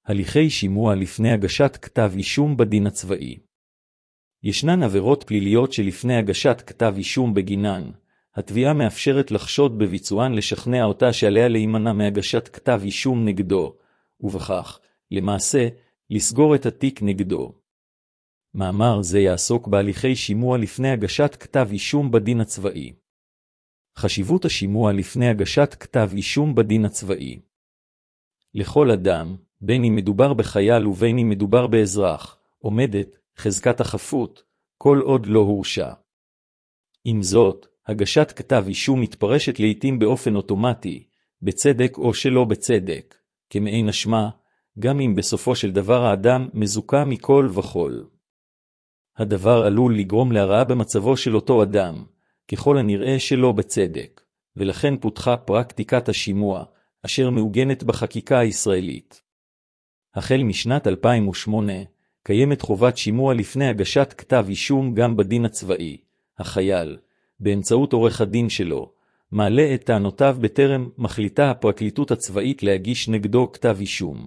הליכי שימוע לפני הגשת כתב אישום בדין הצבאי. ישנן עבירות פליליות שלפני הגשת כתב אישום בגינן, התביעה מאפשרת לחשוד בביצוען לשכנע אותה שעליה להימנע מהגשת כתב אישום נגדו, ובכך, למעשה, לסגור את התיק נגדו. מאמר זה יעסוק בהליכי שימוע לפני הגשת כתב אישום בדין הצבאי. חשיבות השימוע לפני הגשת כתב אישום בדין הצבאי. לכל אדם, בין אם מדובר בחייל ובין אם מדובר באזרח, עומדת חזקת החפות, כל עוד לא הורשע. עם זאת, הגשת כתב אישום מתפרשת לעתים באופן אוטומטי, בצדק או שלא בצדק, כמעין אשמה, גם אם בסופו של דבר האדם מזוכה מכל וכל. הדבר עלול לגרום להרעה במצבו של אותו אדם, ככל הנראה שלא בצדק, ולכן פותחה פרקטיקת השימוע, אשר מעוגנת בחקיקה הישראלית. החל משנת 2008, קיימת חובת שימוע לפני הגשת כתב אישום גם בדין הצבאי. החייל, באמצעות עורך הדין שלו, מעלה את טענותיו בטרם מחליטה הפרקליטות הצבאית להגיש נגדו כתב אישום.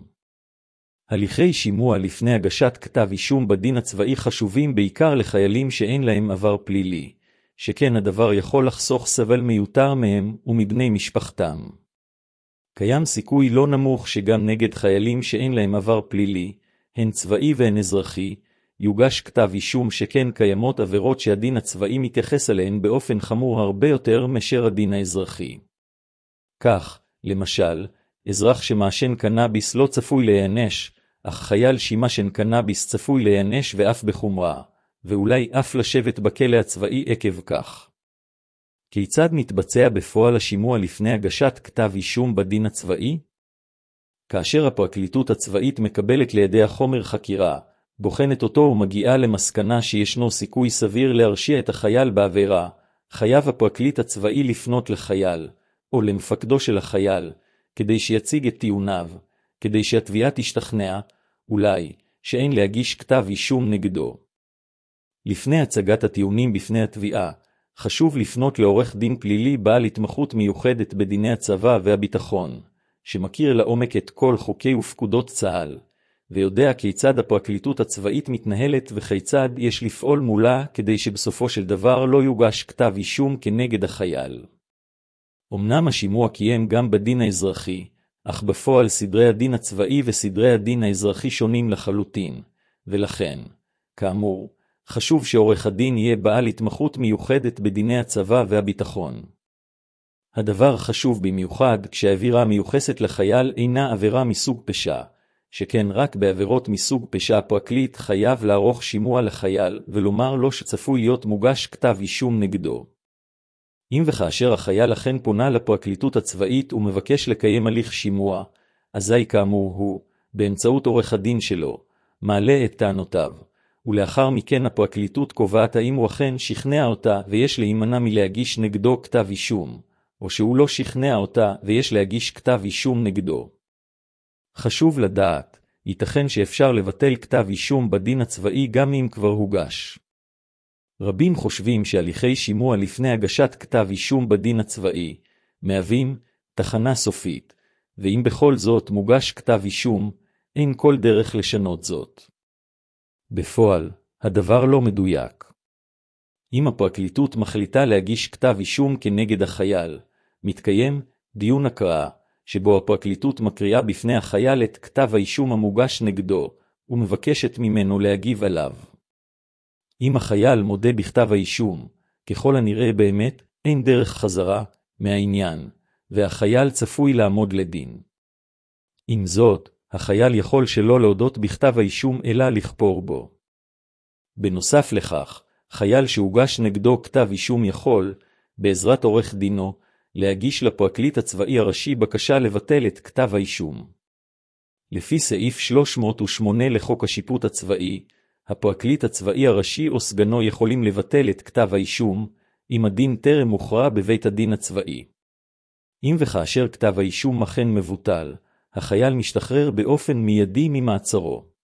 הליכי שימוע לפני הגשת כתב אישום בדין הצבאי חשובים בעיקר לחיילים שאין להם עבר פלילי, שכן הדבר יכול לחסוך סבל מיותר מהם ומבני משפחתם. קיים סיכוי לא נמוך שגם נגד חיילים שאין להם עבר פלילי, הן צבאי והן אזרחי, יוגש כתב אישום, שכן קיימות עבירות שהדין הצבאי מתייחס עליהן באופן חמור הרבה יותר מאשר הדין האזרחי. כך, למשל, אזרח שמעשן קנאביס לא צפוי להיענש, אך חייל שמעשן קנאביס צפוי להיענש ואף בחומרה, ואולי אף לשבת בכלא הצבאי עקב כך. כיצד מתבצע בפועל השימוע לפני הגשת כתב אישום בדין הצבאי? כאשר הפרקליטות הצבאית מקבלת לידיה חומר חקירה, בוחנת אותו ומגיעה למסקנה שישנו סיכוי סביר להרשיע את החייל בעבירה, חייב הפרקליט הצבאי לפנות לחייל, או למפקדו של החייל, כדי שיציג את טיעוניו, כדי שהתביעה תשתכנע, אולי, שאין להגיש כתב אישום נגדו. לפני הצגת הטיעונים בפני התביעה, חשוב לפנות לעורך דין פלילי בעל התמחות מיוחדת בדיני הצבא והביטחון, שמכיר לעומק את כל חוקי ופקודות צה"ל, ויודע כיצד הפרקליטות הצבאית מתנהלת וכיצד יש לפעול מולה כדי שבסופו של דבר לא יוגש כתב אישום כנגד החייל. אמנם השימוע קיים גם בדין האזרחי, אך בפועל סדרי הדין הצבאי וסדרי הדין האזרחי שונים לחלוטין, ולכן, כאמור, חשוב שעורך הדין יהיה בעל התמחות מיוחדת בדיני הצבא והביטחון. הדבר חשוב במיוחד כשהעבירה המיוחסת לחייל אינה עבירה מסוג פשע, שכן רק בעבירות מסוג פשע הפרקליט חייב לערוך שימוע לחייל ולומר לו שצפוי להיות מוגש כתב אישום נגדו. אם וכאשר החייל אכן פונה לפרקליטות הצבאית ומבקש לקיים הליך שימוע, אזי כאמור הוא, באמצעות עורך הדין שלו, מעלה את טענותיו, ולאחר מכן הפרקליטות קובעת האם הוא אכן שכנע אותה ויש להימנע מלהגיש נגדו כתב אישום, או שהוא לא שכנע אותה ויש להגיש כתב אישום נגדו. חשוב לדעת, ייתכן שאפשר לבטל כתב אישום בדין הצבאי גם אם כבר הוגש. רבים חושבים שהליכי שימוע לפני הגשת כתב אישום בדין הצבאי מהווים תחנה סופית, ואם בכל זאת מוגש כתב אישום, אין כל דרך לשנות זאת. בפועל, הדבר לא מדויק. אם הפרקליטות מחליטה להגיש כתב אישום כנגד החייל, מתקיים דיון הקראה, שבו הפרקליטות מקריאה בפני החייל את כתב האישום המוגש נגדו, ומבקשת ממנו להגיב עליו. אם החייל מודה בכתב האישום, ככל הנראה באמת אין דרך חזרה מהעניין, והחייל צפוי לעמוד לדין. עם זאת, החייל יכול שלא להודות בכתב האישום אלא לכפור בו. בנוסף לכך, חייל שהוגש נגדו כתב אישום יכול, בעזרת עורך דינו, להגיש לפרקליט הצבאי הראשי בקשה לבטל את כתב האישום. לפי סעיף 308 לחוק השיפוט הצבאי, הפרקליט הצבאי הראשי או סגנו יכולים לבטל את כתב האישום, אם הדין טרם הוכרע בבית הדין הצבאי. אם וכאשר כתב האישום אכן מבוטל, החייל משתחרר באופן מיידי ממעצרו.